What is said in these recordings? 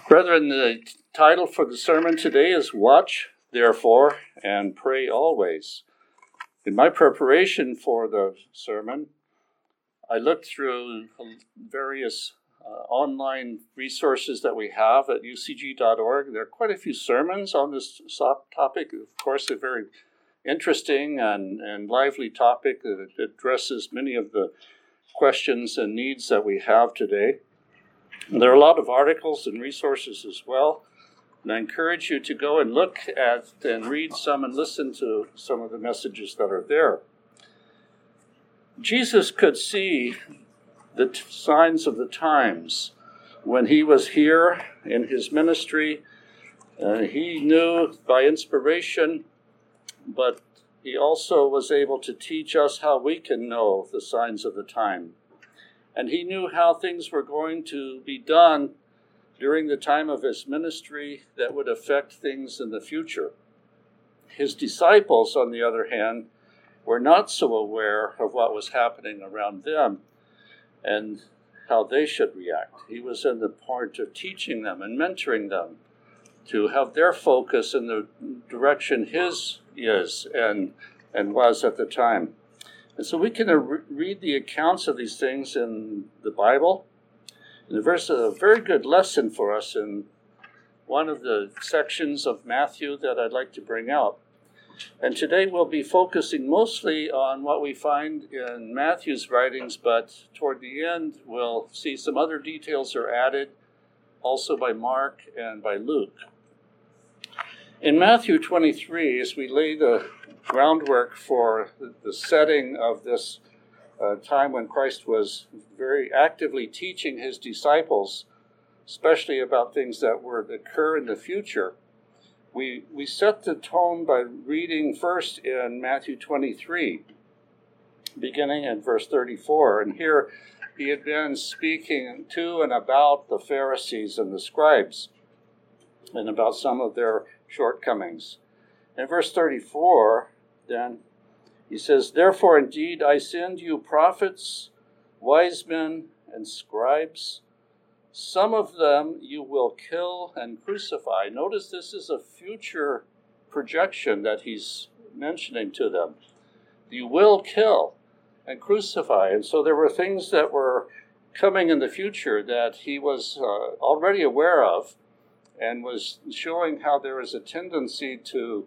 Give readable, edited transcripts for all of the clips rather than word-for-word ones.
Brethren, the title for the sermon today is Watch, Therefore, and Pray Always. In my preparation for the sermon, I looked through various online resources that we have at ucg.org. There are quite a few sermons on this topic. Of course, a very interesting and lively topic that addresses many of the questions and needs that we have today. There are a lot of articles and resources as well, and I encourage you to go and look at and read some and listen to some of the messages that are there. Jesus could see the signs of the times when he was here in his ministry. He knew by inspiration, but he also was able to teach us how we can know the signs of the time. And he knew how things were going to be done during the time of his ministry that would affect things in the future. His disciples, on the other hand, were not so aware of what was happening around them and how they should react. He was in the point of teaching them and mentoring them to have their focus in the direction his is and was at the time. And so we can read the accounts of these things in the Bible. And there's a very good lesson for us in one of the sections of Matthew that I'd like to bring out. And today we'll be focusing mostly on what we find in Matthew's writings, but toward the end we'll see some other details are added, also by Mark and by Luke. In Matthew 23, as we lay the groundwork for the setting of this time when Christ was very actively teaching his disciples, especially about things that would occur in the future, we set the tone by reading first in Matthew 23, beginning in verse 34. And here he had been speaking to and about the Pharisees and the scribes and about some of their shortcomings. In verse 34, then, he says, "Therefore indeed I send you prophets, wise men, and scribes. Some of them you will kill and crucify." Notice this is a future projection that he's mentioning to them. You will kill and crucify. And so there were things that were coming in the future that he was already aware of and was showing how there is a tendency to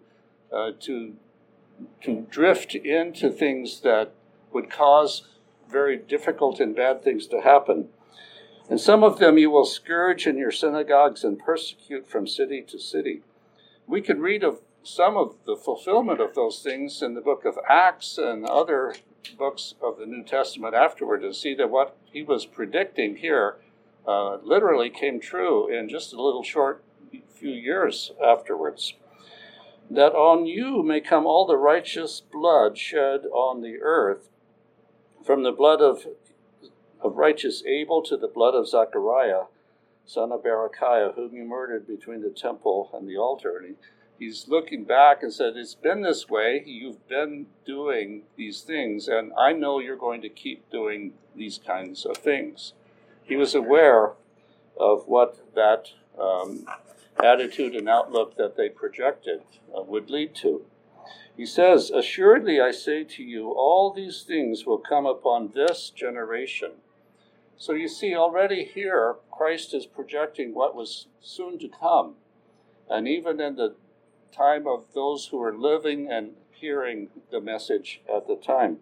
drift into things that would cause very difficult and bad things to happen. "And some of them you will scourge in your synagogues and persecute from city to city." We can read of some of the fulfillment of those things in the book of Acts and other books of the New Testament afterward, and see that what he was predicting here literally came true in just a little short few years afterwards. "That on you may come all the righteous blood shed on the earth, from the blood of righteous Abel to the blood of Zechariah, son of Berechiah, whom you murdered between the temple and the altar." And he's looking back and said, it's been this way, you've been doing these things, and I know you're going to keep doing these kinds of things. He was aware of what that attitude and outlook that they projected would lead to. He says, "Assuredly I say to you, all these things will come upon this generation." So you see already here, Christ is projecting what was soon to come. And even in the time of those who were living and hearing the message at the time.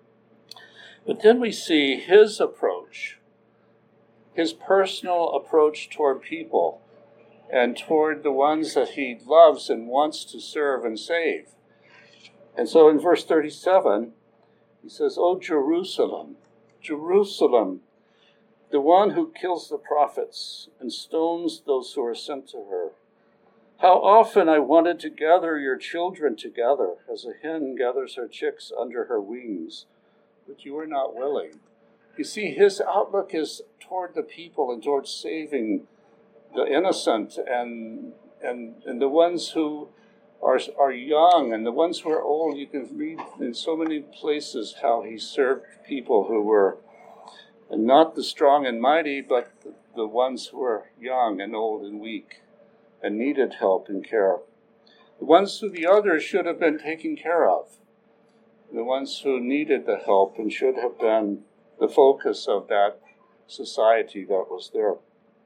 But then we see his approach, his personal approach toward people, and toward the ones that he loves and wants to serve and save. And so in verse 37, he says, "O Jerusalem, Jerusalem, the one who kills the prophets and stones those who are sent to her. How often I wanted to gather your children together as a hen gathers her chicks under her wings, but you were not willing." You see, his outlook is toward the people and toward saving the innocent and the ones who are young and the ones who are old. You can read in so many places how he served people who were not the strong and mighty, but the ones who were young and old and weak and needed help and care. The ones who the others should have been taken care of. The ones who needed the help and should have been the focus of that society that was there.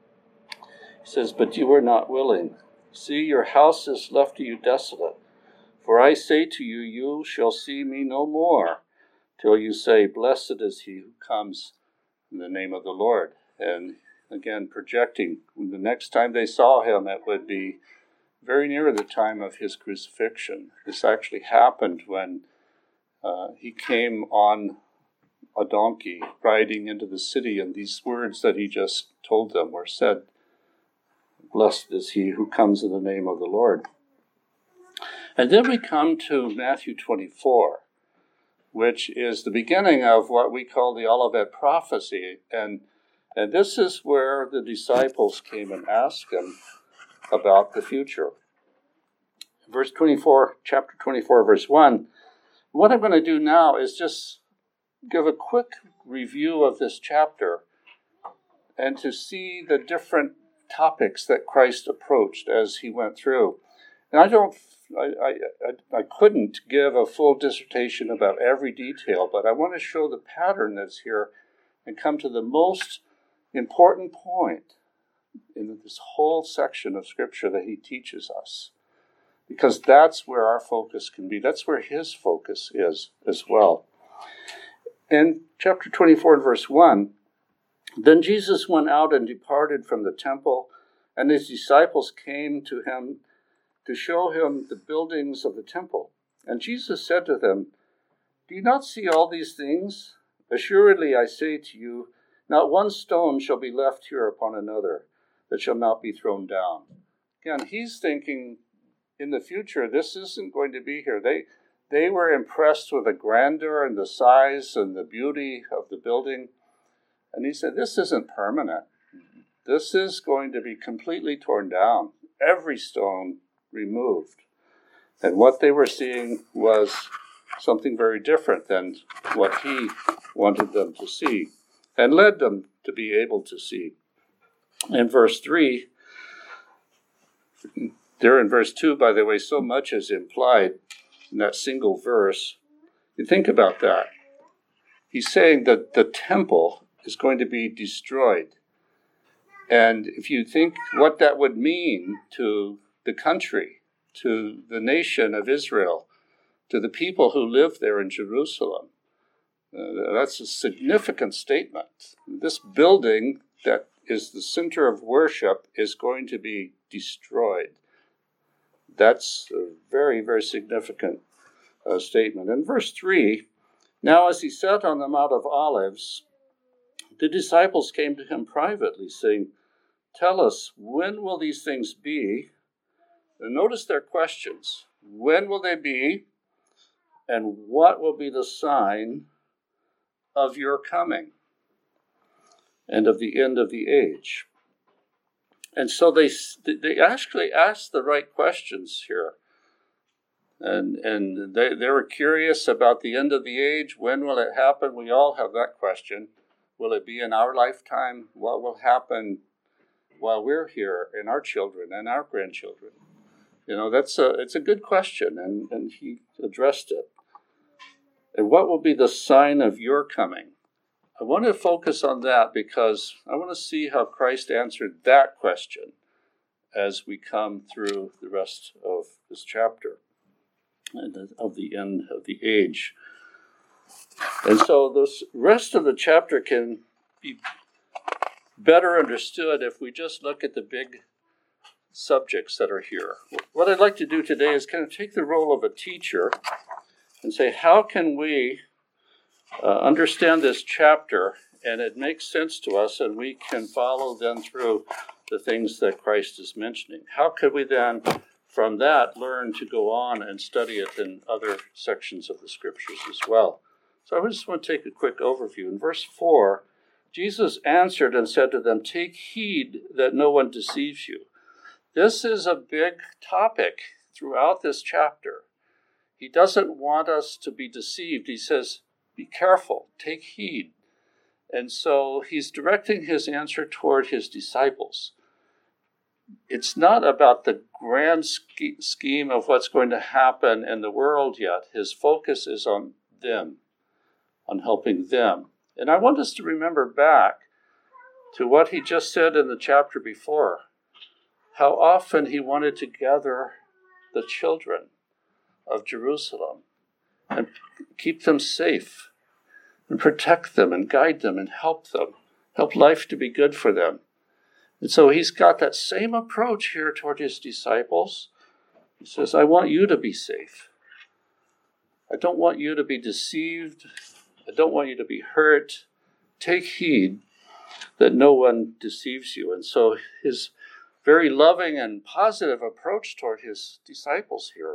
He says, but you were not willing. See, your house is left to you desolate. For I say to you, you shall see me no more, till you say, blessed is he who comes in the name of the Lord. And again, projecting, the next time they saw him, it would be very near the time of his crucifixion. This actually happened when he came on a donkey riding into the city, and these words that he just told them were said, blessed is he who comes in the name of the Lord. And then we come to Matthew 24, which is the beginning of what we call the Olivet prophecy. And this is where the disciples came and asked him about the future. Verse 24, chapter 24, verse 1. What I'm going to do now is just give a quick review of this chapter and to see the different topics that Christ approached as he went through. And I couldn't give a full dissertation about every detail, but I want to show the pattern that's here and come to the most important point in this whole section of Scripture that he teaches us. Because that's where our focus can be. That's where his focus is as well. In chapter 24 and verse 1, then Jesus went out and departed from the temple, and his disciples came to him to show him the buildings of the temple. And Jesus said to them, do you not see all these things? Assuredly, I say to you, not one stone shall be left here upon another that shall not be thrown down. Again, he's thinking in the future, this isn't going to be here. They were impressed with the grandeur and the size and the beauty of the building. And he said, this isn't permanent. This is going to be completely torn down. Every stone removed. And what they were seeing was something very different than what he wanted them to see and led them to be able to see. In verse 3, there in verse 2, by the way, so much is implied in that single verse. You think about that. He's saying that the temple is going to be destroyed. And if you think what that would mean to the country, to the nation of Israel, to the people who live there in Jerusalem, that's a significant statement. This building that is the center of worship is going to be destroyed. That's a very, very significant statement. In verse 3, now as he sat on the Mount of Olives, the disciples came to him privately, saying, tell us, when will these things be? And notice their questions. When will they be? And what will be the sign of your coming and of the end of the age? And so they actually asked the right questions here. And they were curious about the end of the age. When will it happen? We all have that question. Will it be in our lifetime? What will happen while we're here, and our children and our grandchildren? You know, it's a good question, and he addressed it. And what will be the sign of your coming? I want to focus on that because I want to see how Christ answered that question as we come through the rest of this chapter and of the end of the age. And so the rest of the chapter can be better understood if we just look at the big subjects that are here. What I'd like to do today is kind of take the role of a teacher and say, how can we understand this chapter and it makes sense to us and we can follow then through the things that Christ is mentioning? How could we then, from that, learn to go on and study it in other sections of the Scriptures as well? So I just want to take a quick overview. In verse 4, Jesus answered and said to them, take heed that no one deceives you. This is a big topic throughout this chapter. He doesn't want us to be deceived. He says, be careful, take heed. And so he's directing his answer toward his disciples. It's not about the grand scheme of what's going to happen in the world yet. His focus is on them, on helping them. And I want us to remember back to what he just said in the chapter before, how often he wanted to gather the children of Jerusalem and keep them safe and protect them and guide them and help life to be good for them. And so he's got that same approach here toward his disciples. He says, I want you to be safe. I don't want you to be deceived. I don't want you to be hurt. Take heed that no one deceives you. And so his very loving and positive approach toward his disciples here.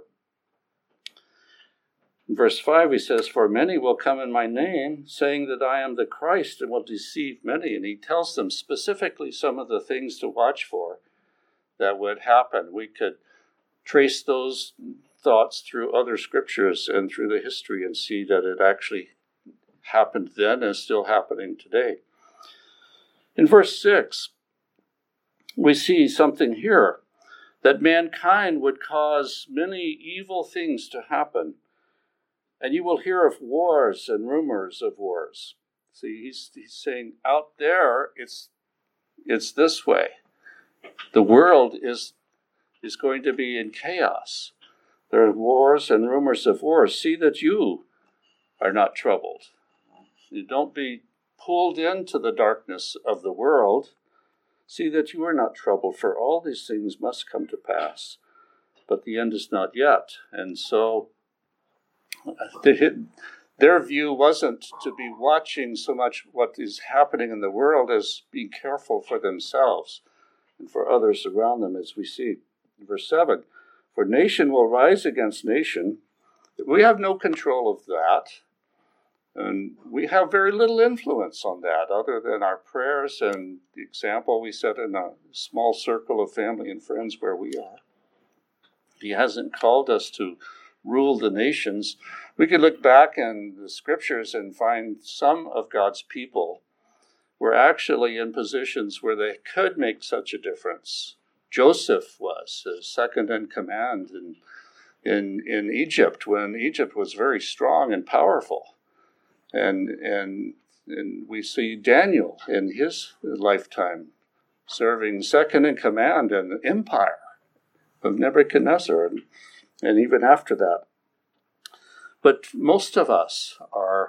In verse 5, he says, for many will come in my name, saying that I am the Christ, and will deceive many. And he tells them specifically some of the things to watch for that would happen. We could trace those thoughts through other scriptures and through the history and see that it actually happened then and is still happening today. In verse 6, we see something here, that mankind would cause many evil things to happen. And you will hear of wars and rumors of wars. See, he's saying out there, it's this way. The world is going to be in chaos. There are wars and rumors of wars. See that you are not troubled. You don't be pulled into the darkness of the world. See that you are not troubled, for all these things must come to pass. But the end is not yet. And so their view wasn't to be watching so much what is happening in the world as being careful for themselves and for others around them, as we see. In verse 7, for nation will rise against nation. We have no control of that. And we have very little influence on that other than our prayers and the example we set in a small circle of family and friends where we are. He hasn't called us to rule the nations. We could look back in the scriptures and find some of God's people were actually in positions where they could make such a difference. Joseph was second in command in Egypt when Egypt was very strong and powerful. And we see Daniel in his lifetime serving second in command in the empire of Nebuchadnezzar and even after that. But most of us are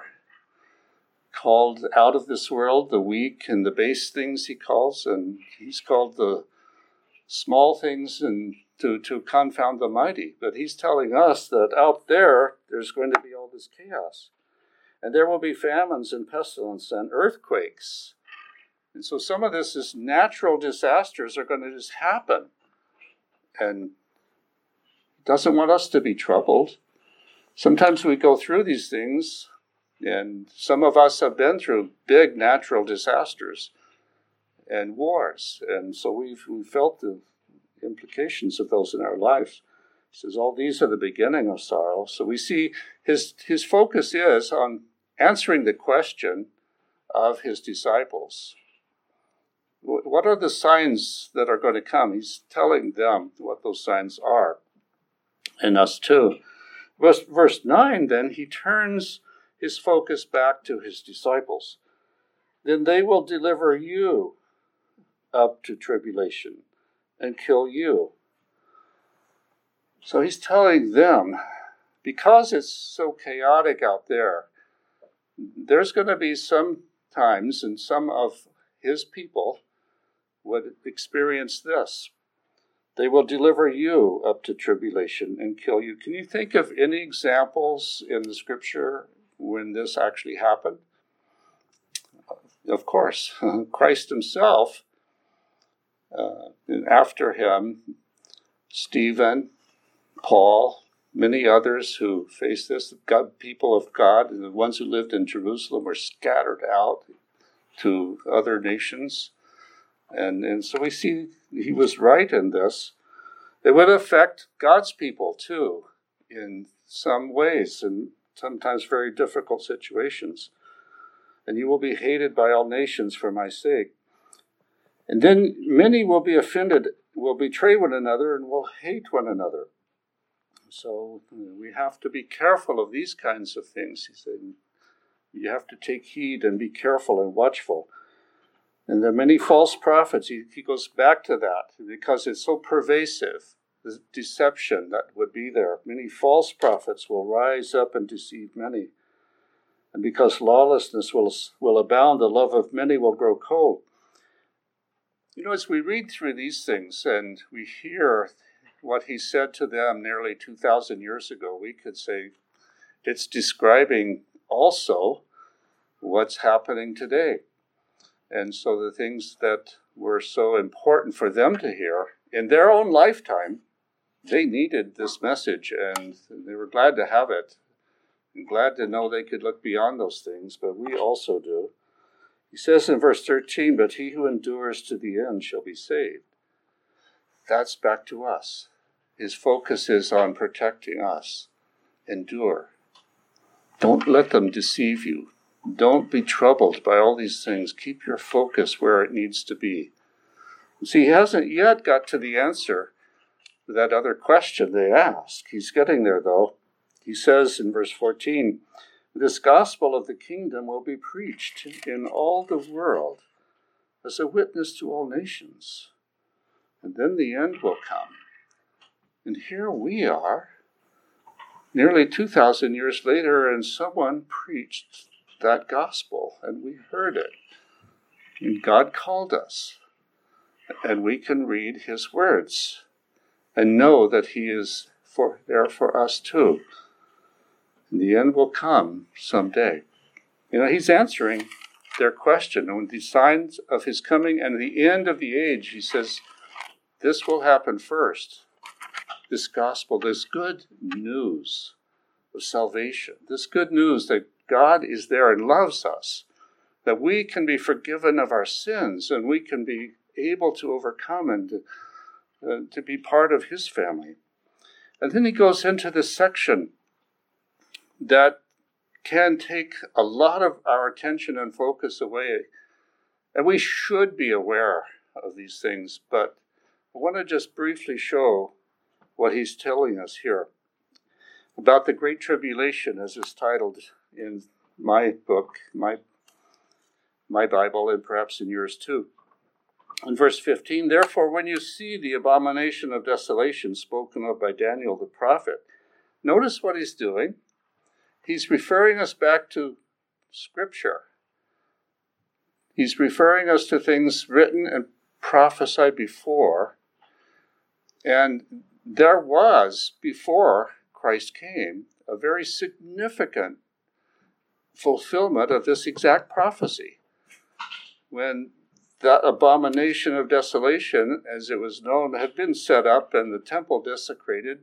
called out of this world, the weak and the base things he calls, and he's called the small things and to confound the mighty. But he's telling us that out there's going to be all this chaos. And there will be famines and pestilence and earthquakes. And so some of this is natural disasters are going to just happen. And he doesn't want us to be troubled. Sometimes we go through these things, and some of us have been through big natural disasters and wars. And so we've felt the implications of those in our lives. He says, all these are the beginning of sorrow. So we see his focus is on answering the question of his disciples. What are the signs that are going to come? He's telling them what those signs are, and us too. Verse 9, then, he turns his focus back to his disciples. Then they will deliver you up to tribulation and kill you. So he's telling them, because it's so chaotic out there, there's going to be some times, and some of his people would experience this. They will deliver you up to tribulation and kill you. Can you think of any examples in the scripture when this actually happened? Of course, Christ himself, and after him, Stephen, Paul, many others who faced this, people of God, and the ones who lived in Jerusalem were scattered out to other nations. And so we see he was right in this. It would affect God's people too, in some ways, and sometimes very difficult situations. and you will be hated by all nations for my sake. And then many will be offended, will betray one another, and will hate one another. So we have to be careful of these kinds of things. He said, you have to take heed and be careful and watchful. And there are many false prophets. He goes back to that because it's so pervasive, the deception that would be there. Many false prophets will rise up and deceive many. And because lawlessness will abound, the love of many will grow cold. As we read through these things and we hear what he said to them nearly 2,000 years ago, we could say it's describing also what's happening today. And so the things that were so important for them to hear in their own lifetime, they needed this message and they were glad to have it and glad to know they could look beyond those things, but we also do. He says in verse 13, but he who endures to the end shall be saved. That's back to us. His focus is on protecting us. Endure. Don't let them deceive you. Don't be troubled by all these things. Keep your focus where it needs to be. See, he hasn't yet got to the answer to that other question they asked. He's getting there, though. He says in verse 14, this gospel of the kingdom will be preached in all the world as a witness to all nations. And then the end will come. And here we are, nearly 2,000 years later, and someone preached that gospel, and we heard it. And God called us, and we can read his words and know that he is there for us too. And the end will come someday. He's answering their question. And with the signs of his coming and the end of the age, he says, this will happen first. This gospel, this good news of salvation, this good news that God is there and loves us, that we can be forgiven of our sins and we can be able to overcome and to be part of his family. And then he goes into this section that can take a lot of our attention and focus away. And we should be aware of these things, but I want to just briefly show what he's telling us here about the Great Tribulation, as is titled in my book, my Bible, and perhaps in yours too. In verse 15, therefore, when you see the abomination of desolation spoken of by Daniel the prophet, notice what he's doing. He's referring us back to Scripture. He's referring us to things written and prophesied before. And there was, before Christ came, a very significant fulfillment of this exact prophecy. When that abomination of desolation, as it was known, had been set up and the temple desecrated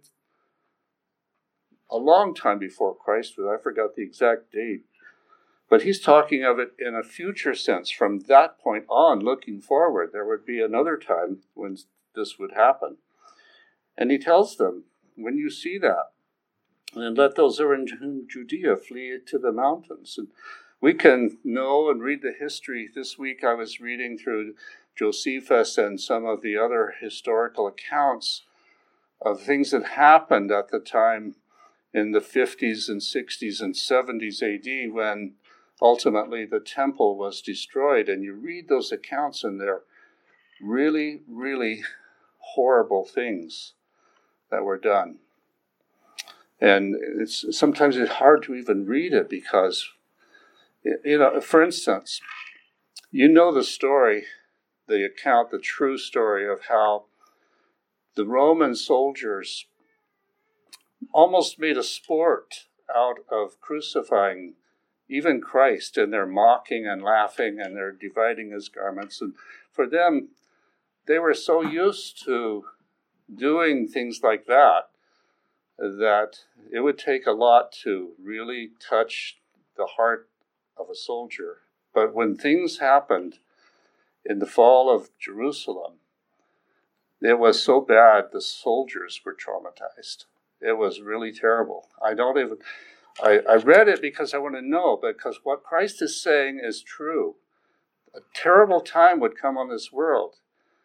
a long time before Christ, but I forgot the exact date. But he's talking of it in a future sense. From that point on, looking forward, there would be another time when this would happen. And he tells them, when you see that, and let those who are in Judea flee to the mountains. And we can know and read the history. This week I was reading through Josephus and some of the other historical accounts of things that happened at the time in the 50s and 60s and 70s AD when ultimately the temple was destroyed. And you read those accounts and they're really, really horrible things that were done. And sometimes it's hard to even read it because, for instance, the story, the account, the true story of how the Roman soldiers almost made a sport out of crucifying even Christ, and they're mocking and laughing and they're dividing his garments. And for them, they were so used to doing things like that it would take a lot to really touch the heart of a soldier. But when things happened in the fall of Jerusalem, it was so bad the soldiers were traumatized. It was really terrible. I read it because I want to know, because what Christ is saying is true. A terrible time would come on this world.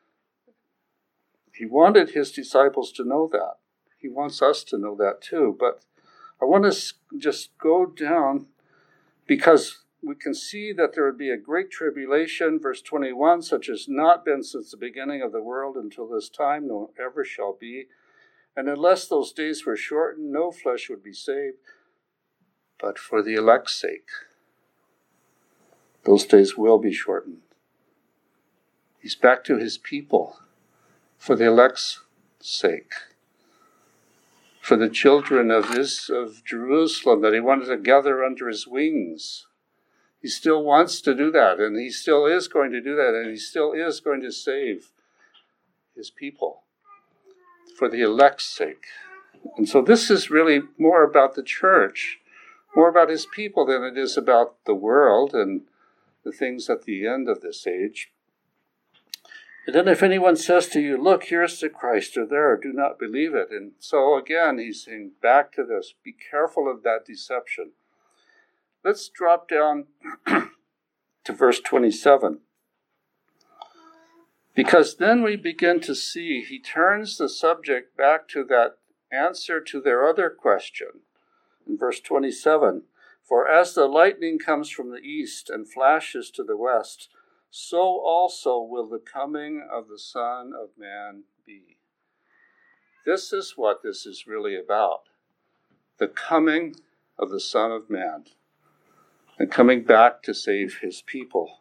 He wanted his disciples to know that. He wants us to know that too. But I want to just go down because we can see that there would be a great tribulation, verse 21, such as not been since the beginning of the world until this time, nor ever shall be. And unless those days were shortened, no flesh would be saved. But for the elect's sake, those days will be shortened. He's back to his people for the elect's sake. For the children of Jerusalem that he wanted to gather under his wings. He still wants to do that, and he still is going to do that, and he still is going to save his people for the elect's sake. And so this is really more about the church, more about his people than it is about the world and the things at the end of this age. And then if anyone says to you, look, here's the Christ, or there, do not believe it. And so again, he's saying back to this, be careful of that deception. Let's drop down to verse 27. Because then we begin to see he turns the subject back to that answer to their other question. In verse 27, for as the lightning comes from the east and flashes to the west, so also will the coming of the Son of Man be. This is what this is really about. The coming of the Son of Man. And coming back to save his people.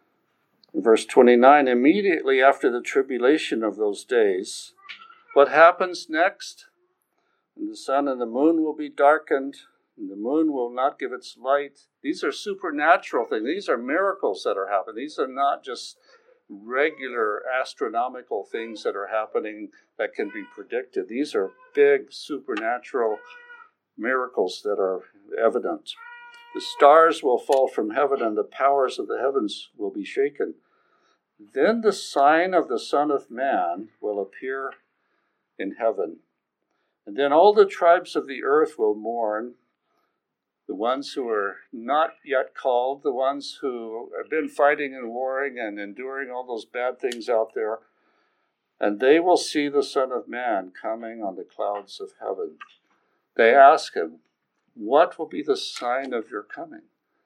In verse 29, immediately after the tribulation of those days, what happens next? And the sun and the moon will be darkened, and the moon will not give its light. These are supernatural things. These are miracles that are happening. These are not just regular astronomical things that are happening that can be predicted. These are big supernatural miracles that are evident. The stars will fall from heaven, and the powers of the heavens will be shaken. Then the sign of the Son of Man will appear in heaven. And then all the tribes of the earth will mourn, the ones who are not yet called, the ones who have been fighting and warring and enduring all those bad things out there. And they will see the Son of Man coming on the clouds of heaven. They ask him, what will be the sign of your coming?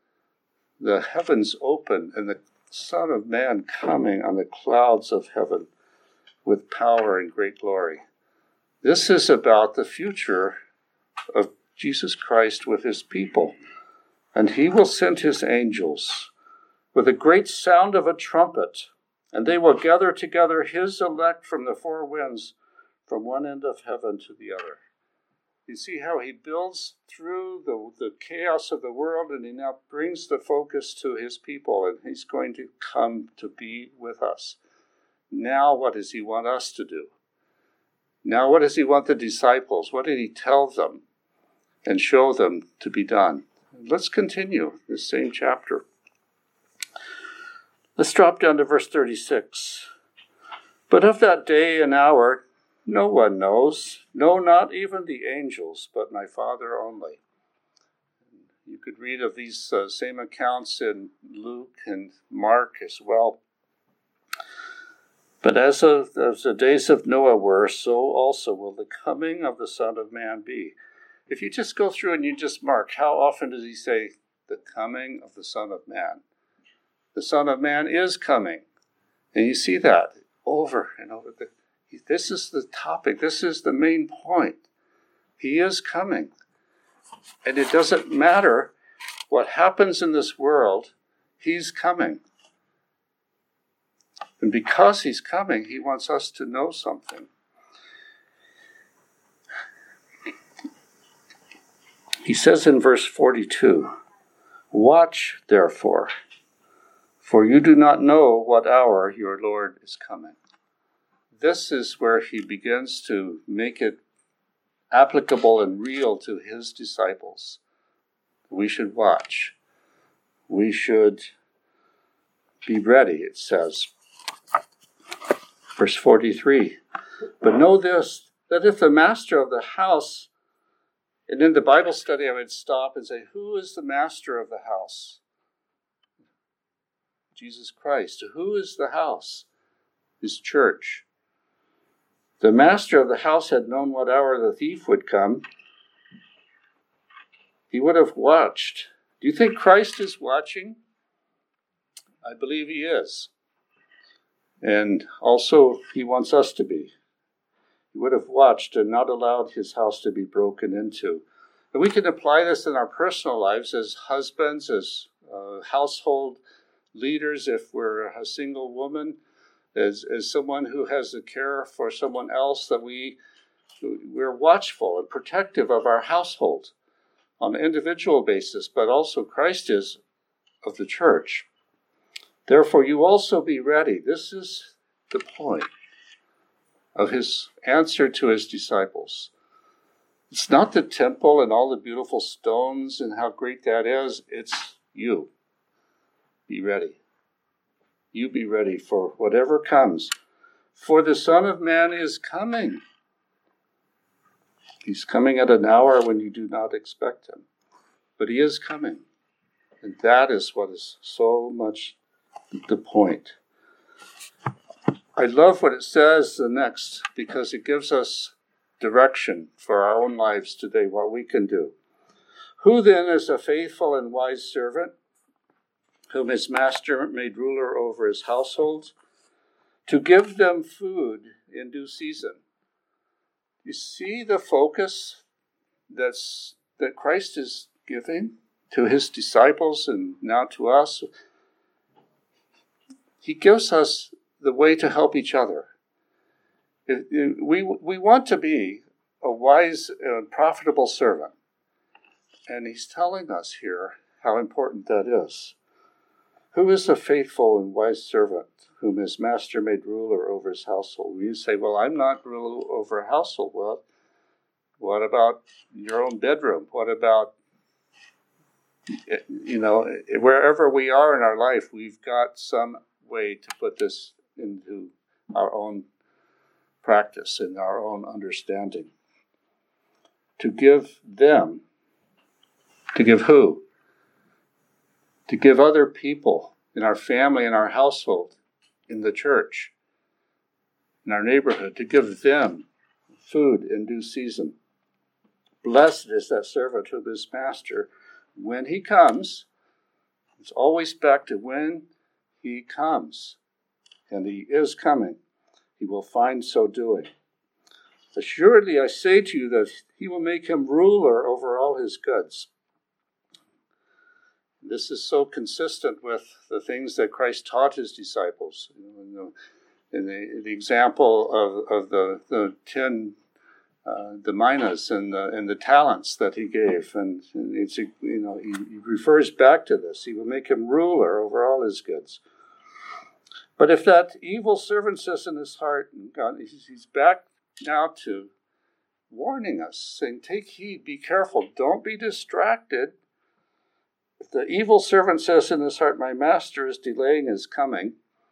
The heavens open and the Son of Man coming on the clouds of heaven with power and great glory. This is about the future of Jesus Christ with his people. And he will send his angels with a great sound of a trumpet, and they will gather together his elect from the four winds, from one end of heaven to the other. You see how he builds through the chaos of the world, and he now brings the focus to his people, and he's going to come to be with us. Now what does he want us to do? Now what does he want the disciples? What did he tell them and show them to be done? Let's continue this same chapter. Let's drop down to verse 36. But of that day and hour no one knows, no, not even the angels, but my Father only. You could read of these same accounts in Luke and Mark as well. But as the days of Noah were, so also will the coming of the Son of Man be. If you just go through and you just mark, how often does he say the coming of the Son of Man? The Son of Man is coming. And you see that over and over. This is the topic. This is the main point. He is coming. And it doesn't matter what happens in this world, he's coming. And because he's coming, he wants us to know something. He says in verse 42, watch, therefore, for you do not know what hour your Lord is coming. This is where he begins to make it applicable and real to his disciples. We should watch. We should be ready, it says. Verse 43, but know this, that if the master of the house And in the Bible study, I would stop and say, who is the master of the house? Jesus Christ. Who is the house? His church. The master of the house had known what hour the thief would come. He would have watched. Do you think Christ is watching? I believe he is. And also, he wants us to be. He would have watched and not allowed his house to be broken into. And we can apply this in our personal lives as husbands, as household leaders, if we're a single woman, as someone who has the care for someone else, that we're watchful and protective of our household on an individual basis, but also Christ is of the church. Therefore, you also be ready. This is the point of his answer to his disciples. It's not the temple and all the beautiful stones and how great that is. It's you. Be ready. You be ready for whatever comes. For the Son of Man is coming. He's coming at an hour when you do not expect him. But he is coming. And that is what is so much the point. I love what it says the next, because it gives us direction for our own lives today, what we can do. Who then is a faithful and wise servant, whom his master made ruler over his household, to give them food in due season? You see the focus that Christ is giving to his disciples and now to us? He gives us the way to help each other. We want to be a wise and profitable servant. And he's telling us here how important that is. Who is a faithful and wise servant whom his master made ruler over his household? You say, well, I'm not ruler over a household. Well, what about your own bedroom? What about, wherever we are in our life, we've got some way to put this into our own practice and our own understanding. To give them, to give who? To give other people in our family, in our household, in the church, in our neighborhood, to give them food in due season. Blessed is that servant whom his master, when he comes, it's always back to when he comes, and he is coming, he will find so doing. Assuredly, I say to you that he will make him ruler over all his goods. This is so consistent with the things that Christ taught his disciples. In the example of the 10 the minas and the talents that he gave, and it's, he refers back to this. He will make him ruler over all his goods. But if that evil servant says in his heart, God, he's back now to warning us, saying, take heed, be careful, don't be distracted. If the evil servant says in his heart, my master is delaying his coming,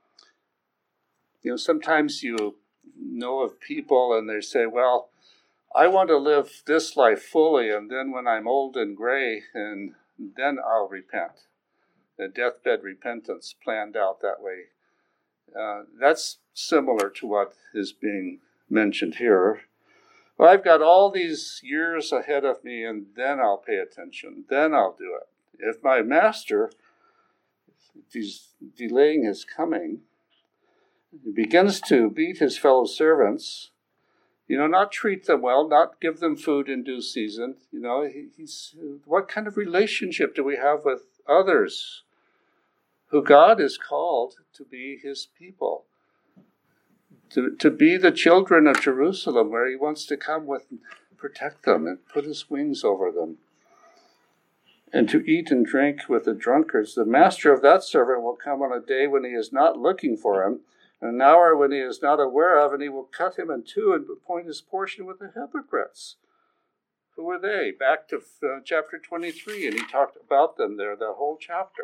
sometimes you know of people and they say, well, I want to live this life fully, and then when I'm old and gray, and then I'll repent. The deathbed repentance planned out that way. That's similar to what is being mentioned here. Well, I've got all these years ahead of me, and then I'll pay attention. Then I'll do it. If my master is delaying his coming, he begins to beat his fellow servants, not treat them well, not give them food in due season. What kind of relationship do we have with others who God is called to be his people? To be the children of Jerusalem, where he wants to come with and protect them and put his wings over them. And to eat and drink with the drunkards. The master of that servant will come on a day when he is not looking for him, an hour when he is not aware of, and he will cut him in two and appoint his portion with the hypocrites. Who are they? Back to chapter 23, and he talked about them there, the whole chapter.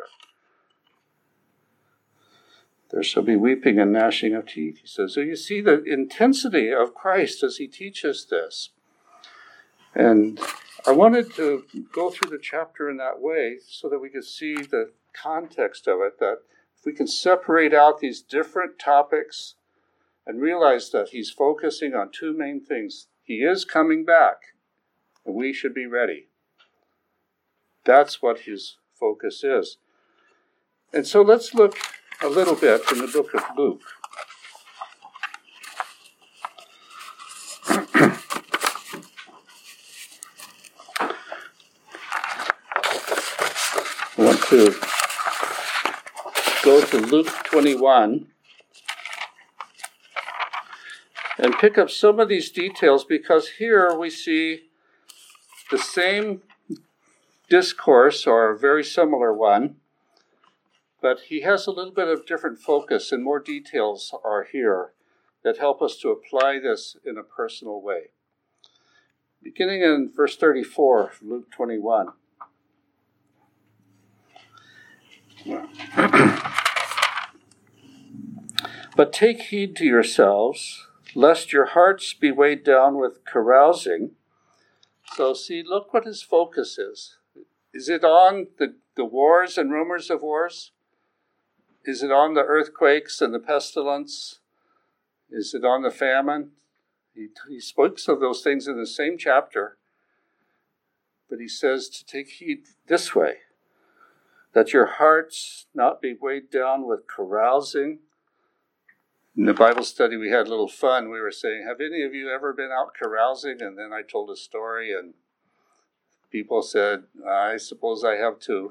There shall be weeping and gnashing of teeth, he says. So you see the intensity of Christ as he teaches this. And I wanted to go through the chapter in that way so that we could see the context of it, that if we can separate out these different topics and realize that he's focusing on two main things. He is coming back, and we should be ready. That's what his focus is. And so let's look a little bit in the book of Luke. I want to go to Luke 21 and pick up some of these details, because here we see the same discourse, or a very similar one, but he has a little bit of different focus, and more details are here that help us to apply this in a personal way. Beginning in verse 34, Luke 21. But take heed to yourselves, lest your hearts be weighed down with carousing. So see, look what his focus is. Is it on the wars and rumors of wars? Is it on the earthquakes and the pestilence? Is it on the famine? He speaks of those things in the same chapter, but he says to take heed this way, that your hearts not be weighed down with carousing. In the Bible study, we had a little fun. We were saying, have any of you ever been out carousing? And then I told a story, and people said, I suppose I have too,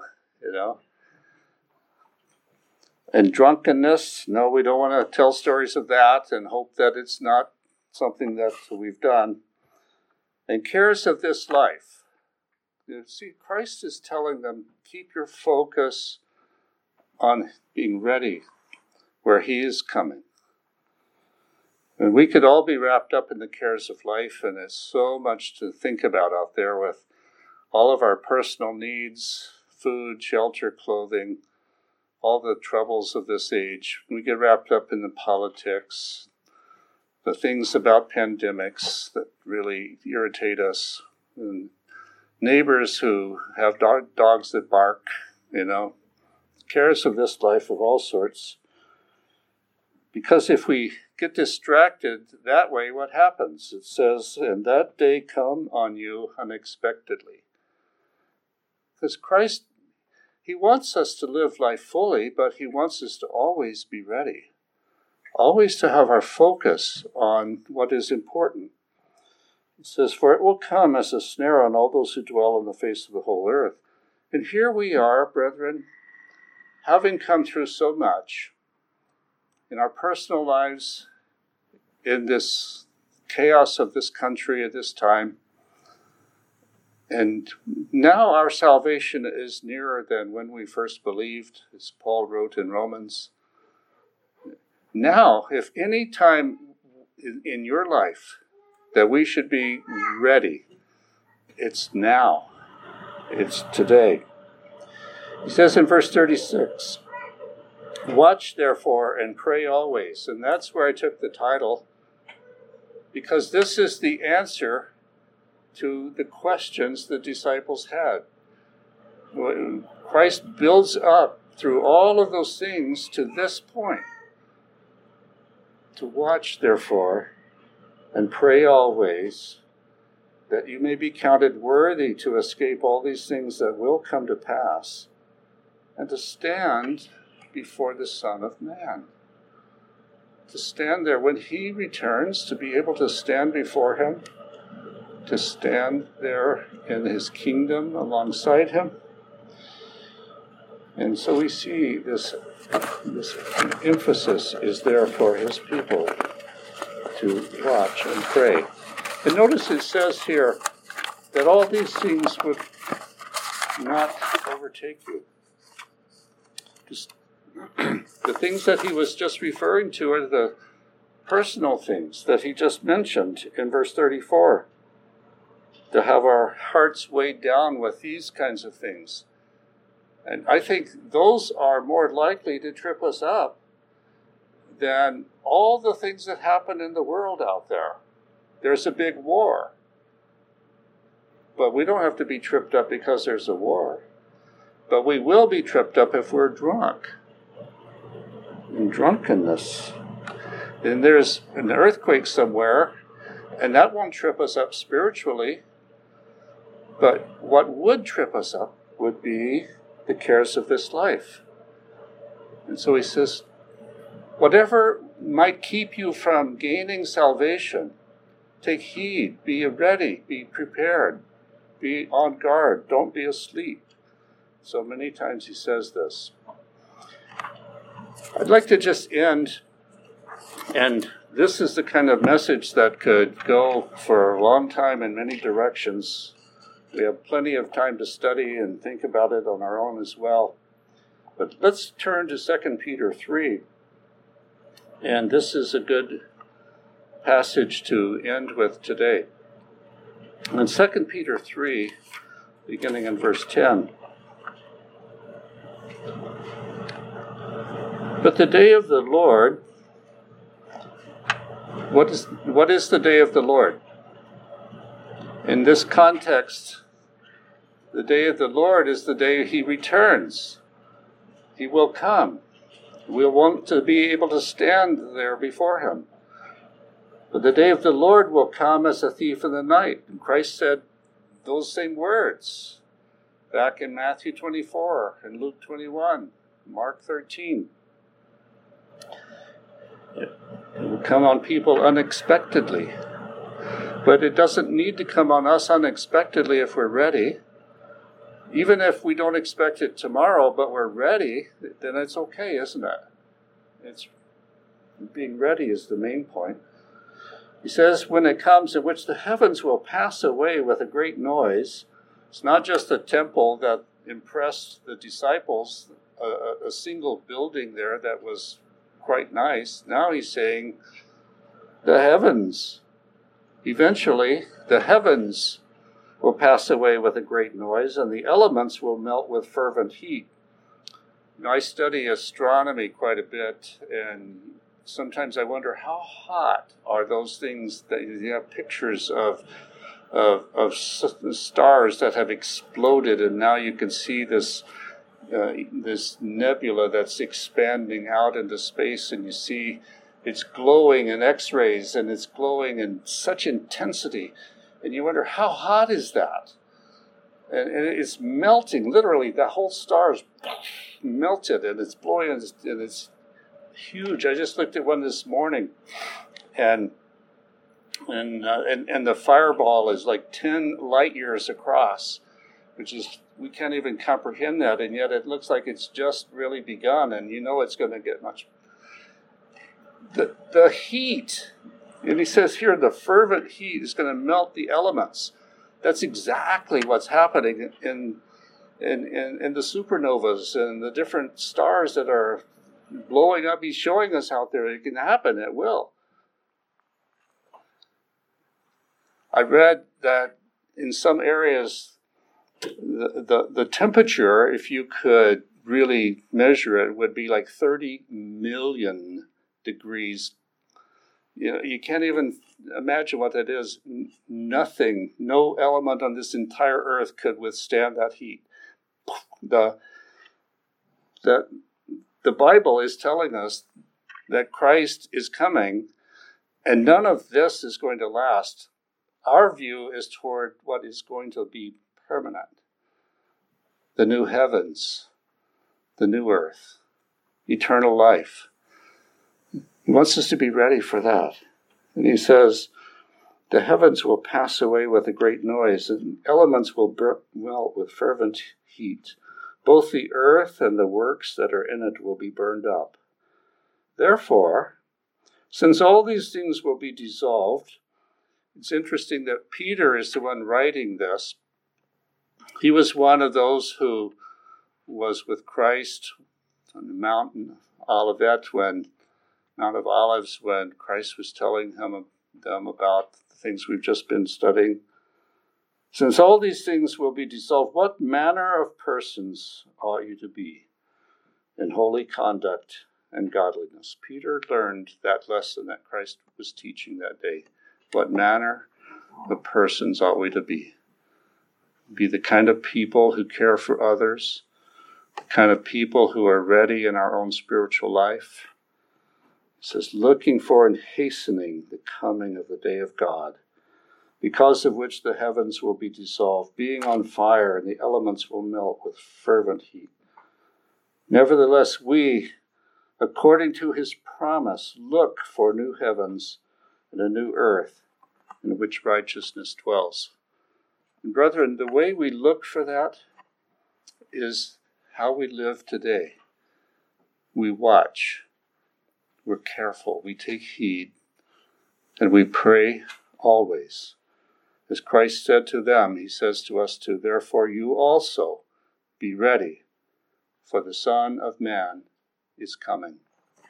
And drunkenness, no, we don't want to tell stories of that and hope that it's not something that we've done. And cares of this life. See, Christ is telling them, keep your focus on being ready where he is coming. And we could all be wrapped up in the cares of life, and there's so much to think about out there with all of our personal needs, food, shelter, clothing, all the troubles of this age. We get wrapped up in the politics, the things about pandemics that really irritate us, and neighbors who have dogs that bark, cares of this life of all sorts. Because if we get distracted that way, what happens? It says, and that day come on you unexpectedly. Because Christ, he wants us to live life fully, but he wants us to always be ready. Always to have our focus on what is important. It says, for it will come as a snare on all those who dwell on the face of the whole earth. And here we are, brethren, having come through so much in our personal lives, in this chaos of this country at this time. And now our salvation is nearer than when we first believed, as Paul wrote in Romans. Now, if any time in your life that we should be ready, it's now. It's today. He says in verse 36, watch therefore and pray always. And that's where I took the title, because this is the answer to the questions the disciples had. Christ builds up through all of those things to this point. To watch therefore and pray always, that you may be counted worthy to escape all these things that will come to pass, and to stand before the Son of Man. To stand there when he returns, to be able to stand before him, to stand there in his kingdom alongside him. And so we see this emphasis is there for his people to watch and pray. And notice it says here that all these things would not overtake you. The things that he was just referring to are the personal things that he just mentioned in verse 34. To have our hearts weighed down with these kinds of things. And I think those are more likely to trip us up than all the things that happen in the world out there. There's a big war. but we don't have to be tripped up because there's a war. But we will be tripped up if we're drunk. In drunkenness. And there's an earthquake somewhere, and that won't trip us up spiritually. But what would trip us up would be the cares of this life. And so he says, whatever might keep you from gaining salvation, take heed, be ready, be prepared, be on guard, don't be asleep. So many times he says this. I'd like to just end, and this is the kind of message that could go for a long time in many directions. We have plenty of time to study and think about it on our own as well. But let's turn to 2 Peter 3. And this is a good passage to end with today. In 2 Peter 3, beginning in verse 10. But the day of the Lord, what is the day of the Lord? In this context, the day of the Lord is the day he returns. He will come. We'll want to be able to stand there before him. But the day of the Lord will come as a thief in the night. And Christ said those same words back in Matthew 24 and Luke 21, Mark 13. It will come on people unexpectedly. But it doesn't need to come on us unexpectedly if we're ready. Even if we don't expect it tomorrow, but we're ready, then it's okay, isn't it? It's being ready is the main point. He says, when it comes, in which the heavens will pass away with a great noise. It's not just the temple that impressed the disciples, a single building there that was quite nice. Now he's saying the heavens. Eventually, the heavens will pass away with a great noise, and the elements will melt with fervent heat. You know, I study astronomy quite a bit, and sometimes I wonder how hot are those things that you have pictures of stars that have exploded, and now you can see this nebula that's expanding out into space, and you see it's glowing in X-rays, and it's glowing in such intensity. And you wonder, how hot is that? And it's melting, literally. The whole star is melted, and it's blowing, and it's huge. I just looked at one this morning, and the fireball is like 10 light years across, which is, we can't even comprehend that, and yet it looks like it's just really begun, and you know it's going to get much. The heat. And he says here, the fervent heat is going to melt the elements. That's exactly what's happening in the supernovas and the different stars that are blowing up. He's showing us out there it can happen. It will. I read that in some areas, the temperature, if you could really measure it, would be like 30 million degrees. You know, you can't even imagine what that is. Nothing, no element on this entire earth could withstand that heat. The Bible is telling us that Christ is coming, and none of this is going to last. Our view is toward what is going to be permanent. The new heavens, the new earth, eternal life. He wants us to be ready for that. And he says, the heavens will pass away with a great noise, and elements will melt with fervent heat. Both the earth and the works that are in it will be burned up. Therefore, since all these things will be dissolved, it's interesting that Peter is the one writing this. He was one of those who was with Christ on the mountain Mount of Olives, when Christ was telling them about the things we've just been studying. Since all these things will be dissolved, what manner of persons ought you to be in holy conduct and godliness? Peter learned that lesson that Christ was teaching that day. What manner of persons ought we to be? be the kind of people who care for others, the kind of people who are ready in our own spiritual life. It says, looking for and hastening the coming of the day of God, because of which the heavens will be dissolved, being on fire, and the elements will melt with fervent heat. Nevertheless, we, according to his promise, look for new heavens and a new earth in which righteousness dwells. And brethren, the way we look for that is how we live today. We watch, we're careful, we take heed, and we pray always. As Christ said to them, he says to us too, therefore you also be ready, for the Son of Man is coming.